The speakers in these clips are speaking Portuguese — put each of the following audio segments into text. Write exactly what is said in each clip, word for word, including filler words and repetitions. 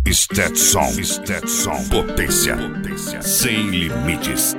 Stetson, Stetson, potência, potência, sem limites.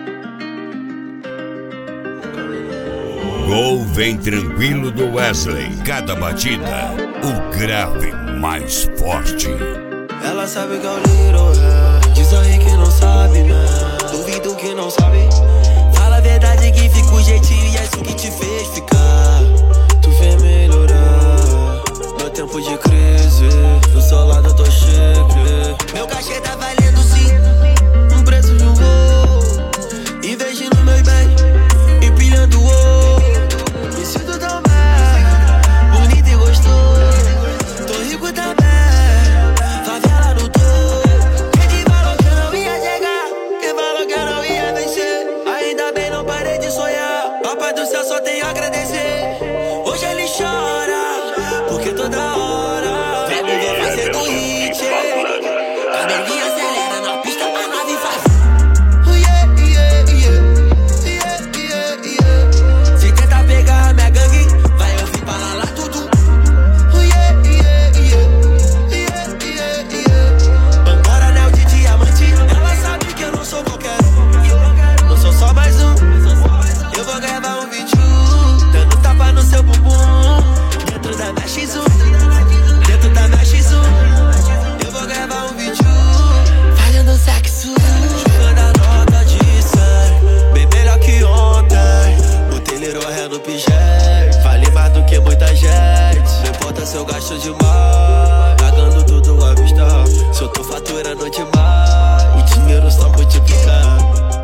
Gol vem tranquilo do Wesley. Cada batida, o grave mais forte. Ela sabe que é o Little Rap. Diz aí que não sabe, man. Duvido que não sabe. Fala a verdade que fica o jeitinho e é isso que te fez ficar. Tu vem melhorar no tempo de crise. Do seu lado eu tô chique. Meu cachê tá valendo sim um preço de um voo. Investindo meus bens, empilhando o ouro. Me sinto tão bem, bonito e gostoso. Tô rico também, favela no topo. Quem falou que eu não ia chegar, quem falou que eu não ia vencer. Ainda bem não parei de sonhar. Papai do céu só tenho a agradecer. Hoje ele chora, porque toda hora vem me ver fazer do hit. Cabelinho acelera na pista, a nave faz. Oh yeah, yeah, yeah, yeah, yeah, yeah. Se tenta pegar a minha gangue, vai ouvir pra lá tudo. Oh yeah, yeah, yeah, yeah, yeah, yeah. Bandora, anel de diamante, ela sabe que eu não sou qualquer um. Não sou só mais um. Eu vou gravar um vídeo dando tapa no seu bumbum. Dentro da minha X um, dentro da minha X um. Eu vou gravar um vídeo fazendo sexo, jogando a nota de cem, bem melhor que ontem. Botei Little Rap no pijete, vale mais do que muita gente. Não importa se eu gasto demais, pagando tudo à vista. Se eu tô faturando demais, o dinheiro só multiplicar.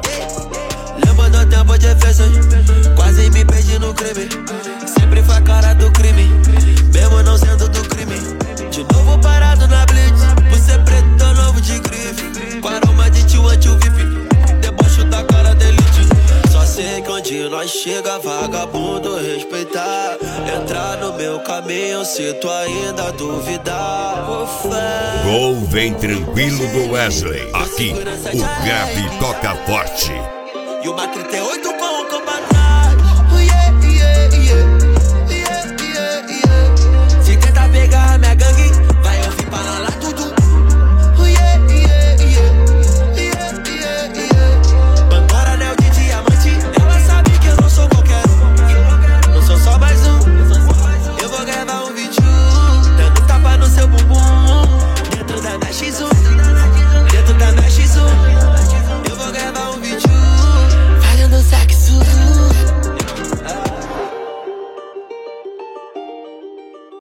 Lembro do tempo de festas, quase me perdi no crime. Sempre foi a cara do crime, mesmo não sendo do crime. De novo parado na blitz, por ser preto tão novo de grife. Com aroma de tio anti V I P, debocho da cara da elite. Só sei que onde nós chega, vagabundo respeitar. Entrar no meu caminho, se tu ainda duvidar. Gol vem tranquilo do Wesley. Aqui, o grave toca forte. E uma trinta e oito